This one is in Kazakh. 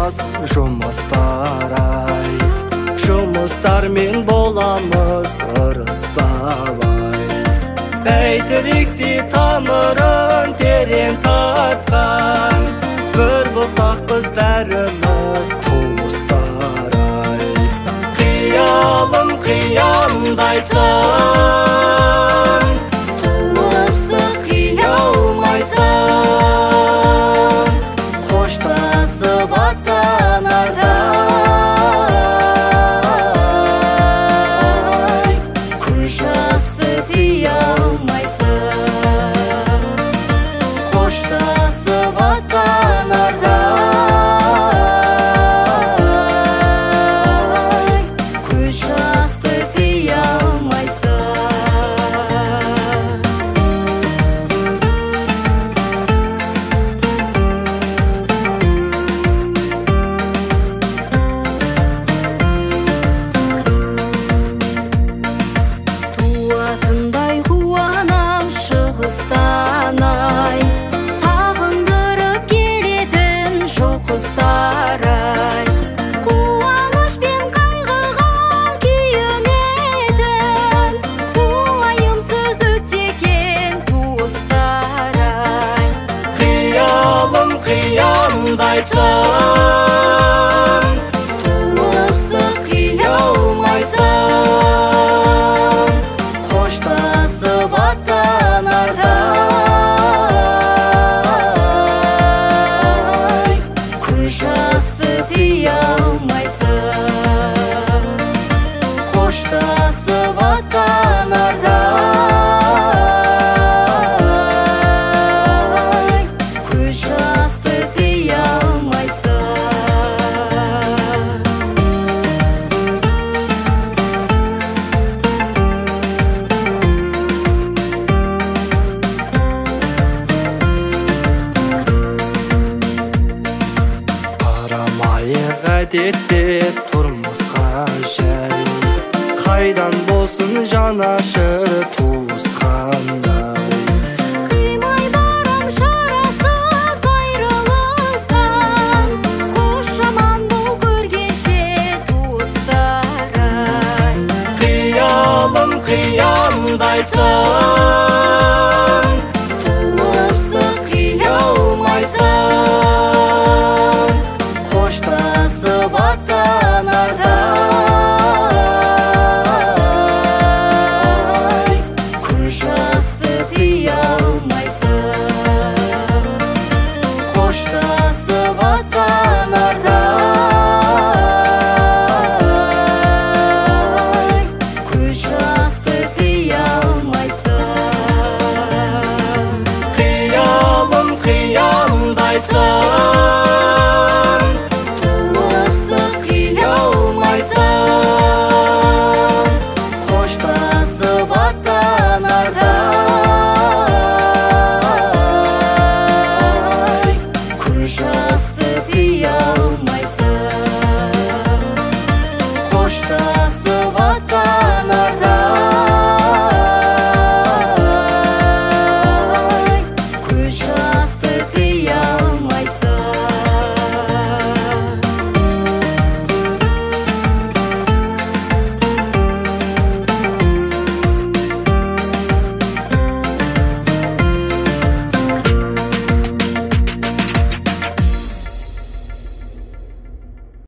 болмас жұмыстар ай, жұмыстармен боламыз ырыставай. Бәйтеректе тамырын терең тартқан, бір бұтақпыз бәріміз туыстар ай. Қиялым қияндайсың, туысты қия алмайсың, қоштасып аттанарда көз жасты тия алмайсың, қоштасып аттанарда көз жасты тия алмайсың. Туатындай қуанам шығыстан ай, сағындырып келетін жоқ құстар ай. Қуаныш пен қайғыға күйінетін, уайымсыз өтсе екен туыстар ай. Қиялым қияндайсың, туысты қия алмайсың, қоштасып аттанарда көз жасты тия алмайсың, қоштасып аттанарда көз жасты тия алмайсың. Қарамайық әдетте тұрмысқа жай, қайдан болсын жанашыр туысқандай. Қимай барам шарасыз айрылыстан, қош жаман бұл көргенше туыстар ай. Қиялым қияндайсың, туысты қия алмайсың, қоштасып аттанарда көз жасты тия алмайсың, қоштасып аттанарда көз жасты